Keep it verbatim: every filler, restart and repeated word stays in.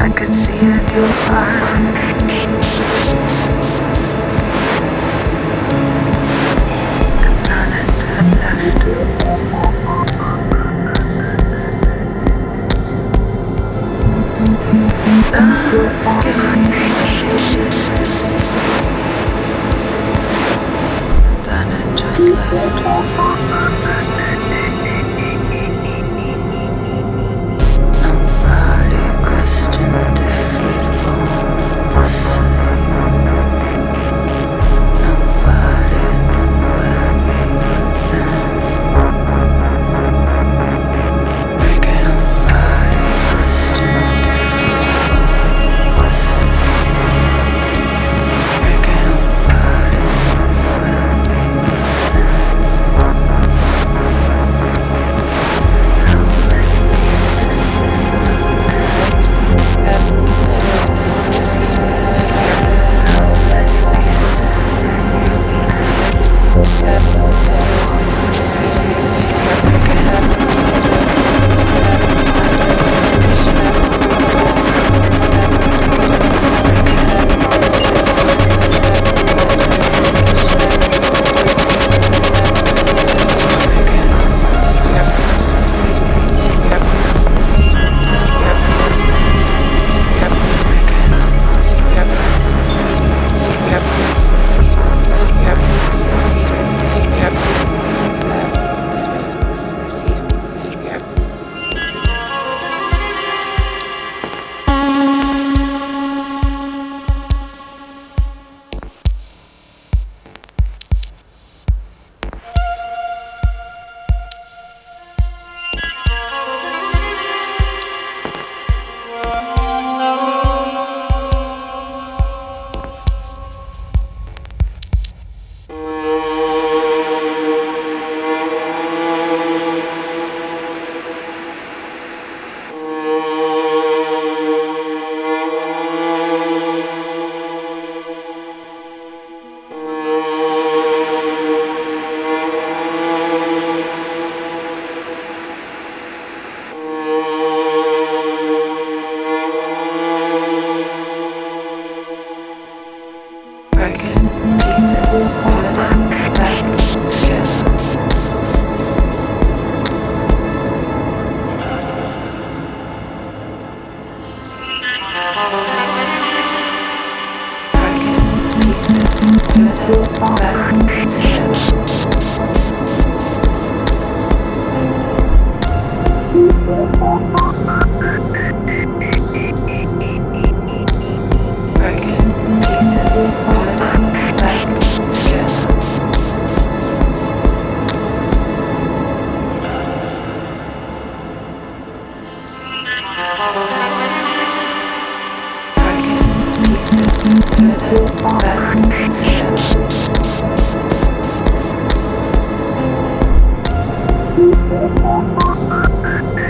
I could see in your eyes the planets had left. Love games, and then it just left. Nobody questioned if we'd fall the same. Nobody knew where we would end. Breaking nobody questioned if we'd fall the same. Breaking nobody knew where we would end. How many pieces in the bag? How many pieces in your back together.